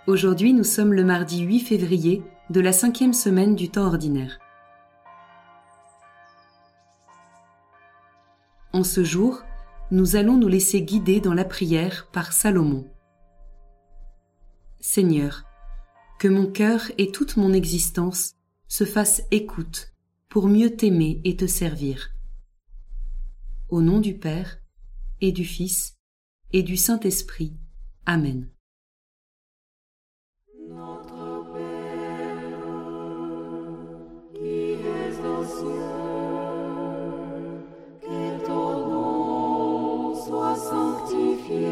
Aujourd'hui, nous sommes le mardi 8 février de la 5e semaine du temps ordinaire. En ce jour, nous allons nous laisser guider dans la prière par Salomon. Seigneur, que mon cœur et toute mon existence se fassent écoute pour mieux t'aimer et te servir. Au nom du Père, et du Fils, et du Saint-Esprit. Amen. Notre Père, qui es aux cieux, que ton nom soit sanctifié,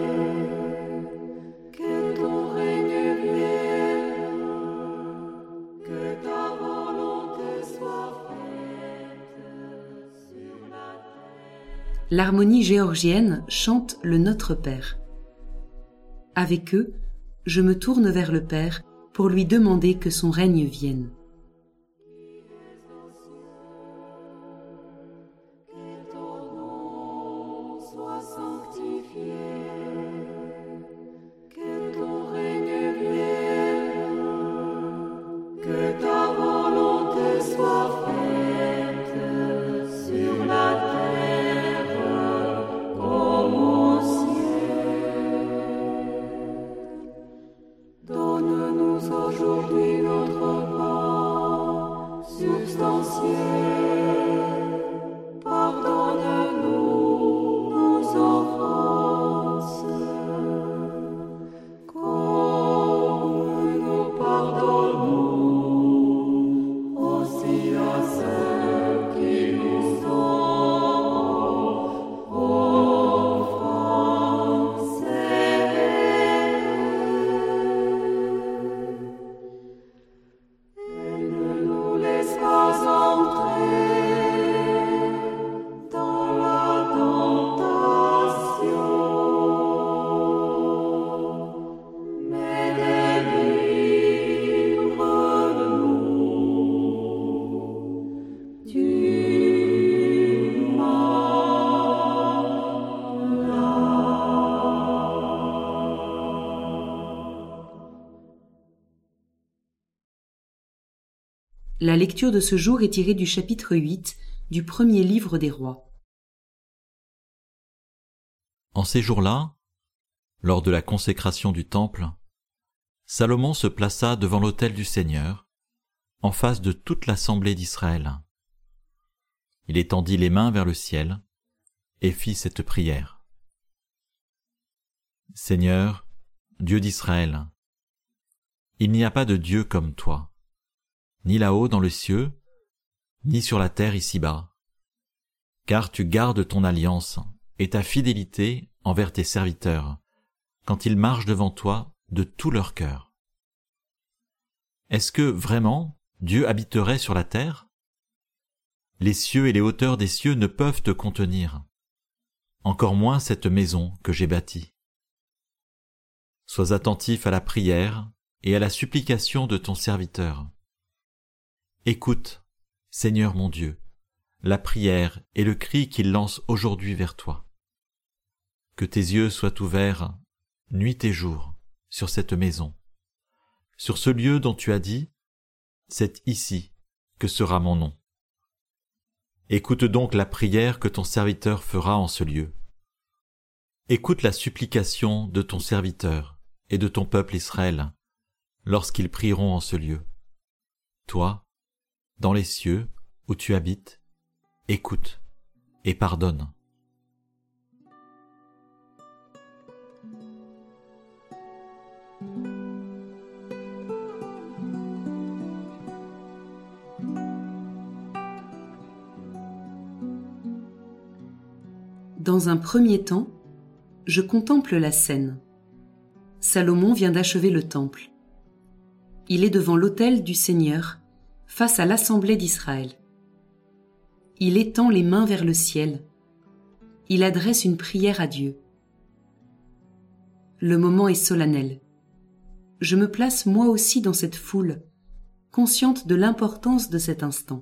que ton règne vienne, que ta volonté soit faite sur la terre. L'harmonie géorgienne chante le Notre Père. Avec eux, je me tourne vers le Père pour lui demander que son règne vienne. Que ton nom soit sanctifié, que ton règne vienne, que ta volonté soit faite sur la terre comme au ciel. Donne-nous aujourd'hui notre pain substantiel. Pardonne-nous nos offenses, comme nous pardonnons aussi à ceux qui nous ont offensés. Et ne nous laisse pas entrer dans la tentation, mais délivre-nous du La lecture de ce jour est tirée du chapitre 8 du premier livre des Rois. En ces jours-là, lors de la consécration du temple, Salomon se plaça devant l'autel du Seigneur, en face de toute l'assemblée d'Israël. Il étendit les mains vers le ciel et fit cette prière. Seigneur, Dieu d'Israël, il n'y a pas de Dieu comme toi, ni là-haut dans le cieux, ni sur la terre ici-bas, car tu gardes ton alliance et ta fidélité envers tes serviteurs, quand ils marchent devant toi de tout leur cœur. Est-ce que, vraiment, Dieu habiterait sur la terre? Les cieux et les hauteurs des cieux ne peuvent te contenir, encore moins cette maison que j'ai bâtie. Sois attentif à la prière et à la supplication de ton serviteur. Écoute, Seigneur mon Dieu, la prière et le cri qu'il lance aujourd'hui vers toi. Que tes yeux soient ouverts, nuit et jour, sur cette maison, sur ce lieu dont tu as dit, c'est ici que sera mon nom. Écoute donc la prière que ton serviteur fera en ce lieu. Écoute la supplication de ton serviteur et de ton peuple Israël, lorsqu'ils prieront en ce lieu. Toi, dans les cieux où tu habites, écoute et pardonne. Dans un premier temps, je contemple la scène. Salomon vient d'achever le temple. Il est devant l'autel du Seigneur, face à l'assemblée d'Israël. Il étend les mains vers le ciel. Il adresse une prière à Dieu. Le moment est solennel. Je me place moi aussi dans cette foule, consciente de l'importance de cet instant.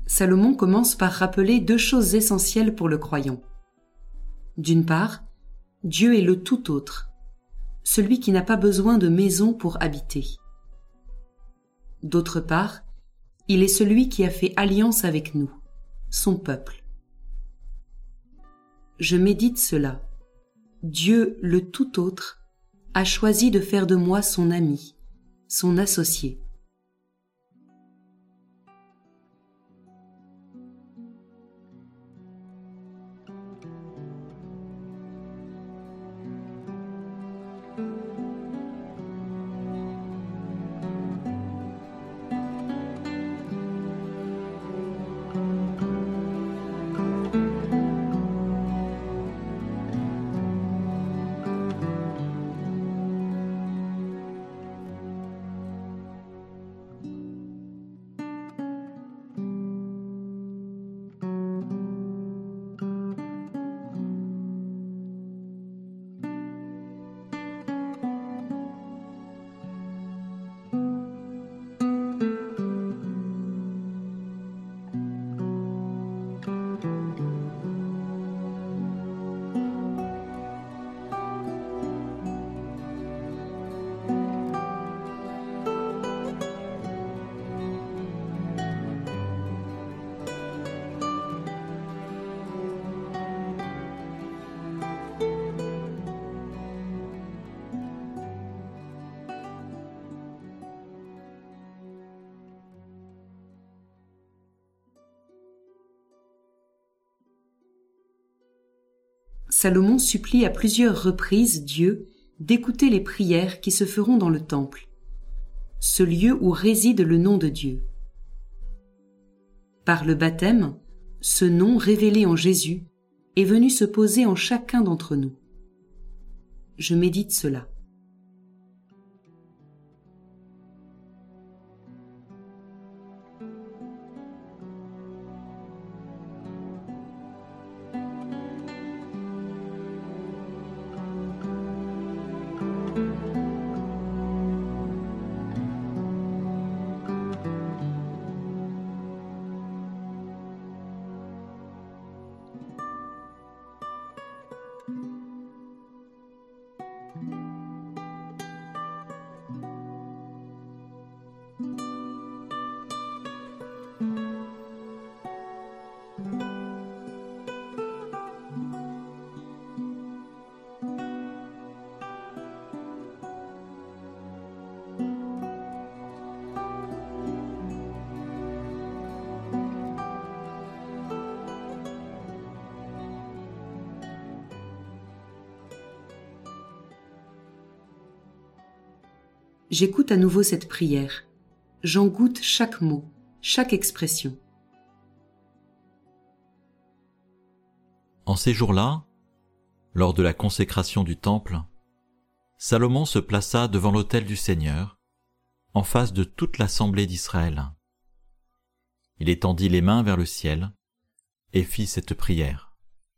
Salomon commence par rappeler 2 choses essentielles pour le croyant. D'une part, Dieu est le tout autre, celui qui n'a pas besoin de maison pour habiter. D'autre part, il est celui qui a fait alliance avec nous, son peuple. Je médite cela. Dieu, le tout autre, a choisi de faire de moi son ami, son associé. Salomon supplie à plusieurs reprises Dieu d'écouter les prières qui se feront dans le temple, ce lieu où réside le nom de Dieu. Par le baptême, ce nom révélé en Jésus est venu se poser en chacun d'entre nous. Je médite cela. J'écoute à nouveau cette prière. J'en goûte chaque mot, chaque expression. En ces jours-là, lors de la consécration du temple, Salomon se plaça devant l'autel du Seigneur, en face de toute l'assemblée d'Israël. Il étendit les mains vers le ciel et fit cette prière.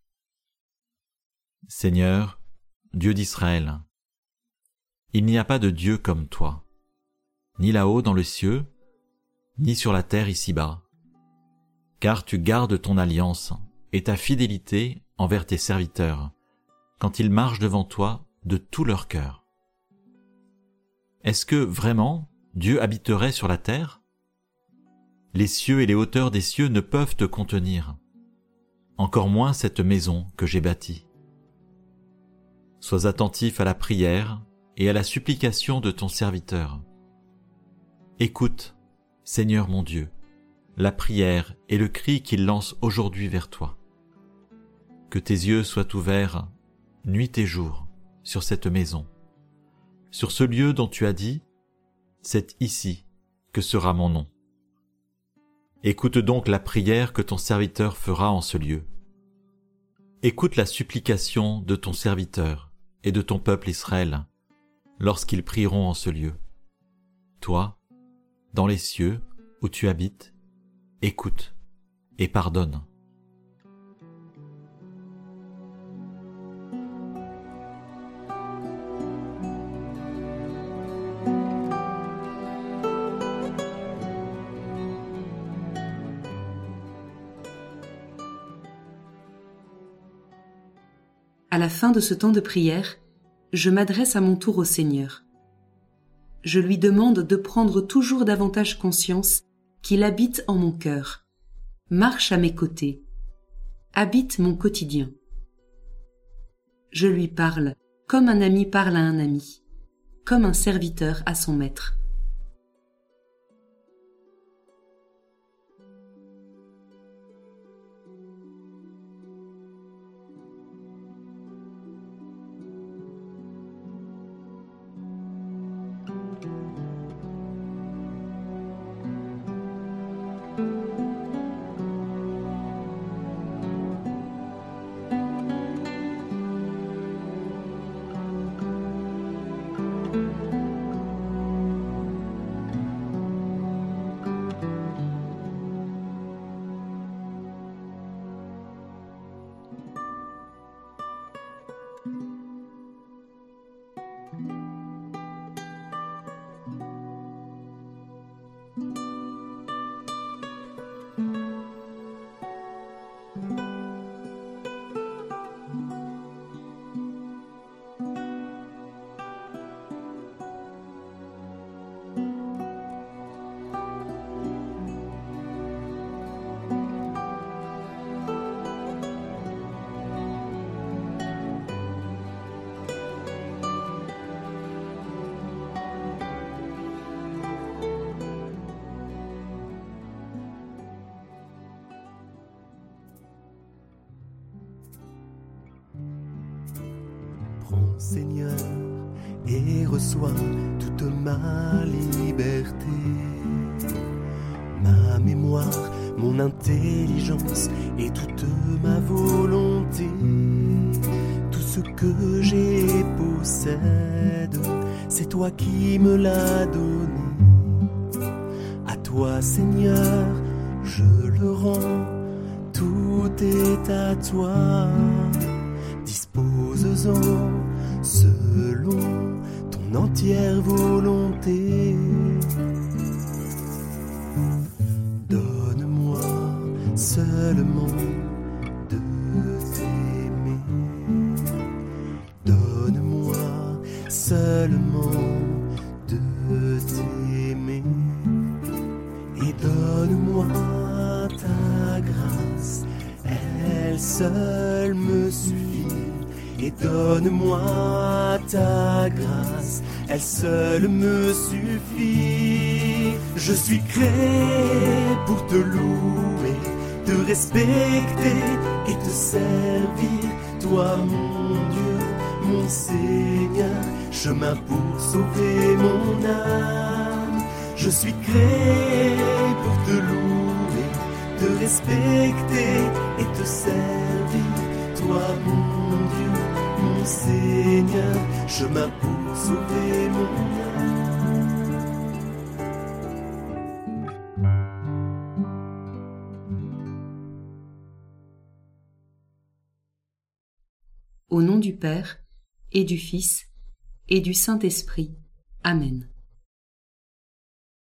Seigneur, Dieu d'Israël, il n'y a pas de Dieu comme toi, ni là-haut dans le cieux, ni sur la terre ici-bas, car tu gardes ton alliance et ta fidélité envers tes serviteurs, quand ils marchent devant toi de tout leur cœur. Est-ce que, vraiment, Dieu habiterait sur la terre? Les cieux et les hauteurs des cieux ne peuvent te contenir, encore moins cette maison que j'ai bâtie. Sois attentif à la prière et à la supplication de ton serviteur. Écoute, Seigneur mon Dieu, la prière et le cri qu'il lance aujourd'hui vers toi. Que tes yeux soient ouverts nuit et jour sur cette maison, sur ce lieu dont tu as dit, c'est ici que sera mon nom. Écoute donc la prière que ton serviteur fera en ce lieu. Écoute la supplication de ton serviteur et de ton peuple Israël, lorsqu'ils prieront en ce lieu. Toi, dans les cieux où tu habites, écoute et pardonne. À la fin de ce temps de prière, je m'adresse à mon tour au Seigneur. Je lui demande de prendre toujours davantage conscience qu'il habite en mon cœur, marche à mes côtés, habite mon quotidien. Je lui parle comme un ami parle à un ami, comme un serviteur à son maître. Prends, Seigneur, et reçois toute ma liberté, ma mémoire, mon intelligence et toute ma volonté. Tout ce que j'ai et possède, c'est toi qui me l'as donné. À toi, Seigneur, je le rends, tout est à toi. Dispose-en selon ton entière volonté. Donne-moi seulement de t'aimer. Donne-moi seulement de t'aimer. Et donne-moi ta grâce, elle seule me suffit. Et donne-moi ta grâce, elle seule me suffit. Je suis créé pour te louer, te respecter et te servir. Toi mon Dieu, mon Seigneur, chemin pour sauver mon âme. Je suis créé pour te louer, te respecter et te servir. Toi mon Dieu, mon Seigneur, chemin pour sauver mon âme. Au nom du Père, et du Fils, et du Saint-Esprit. Amen.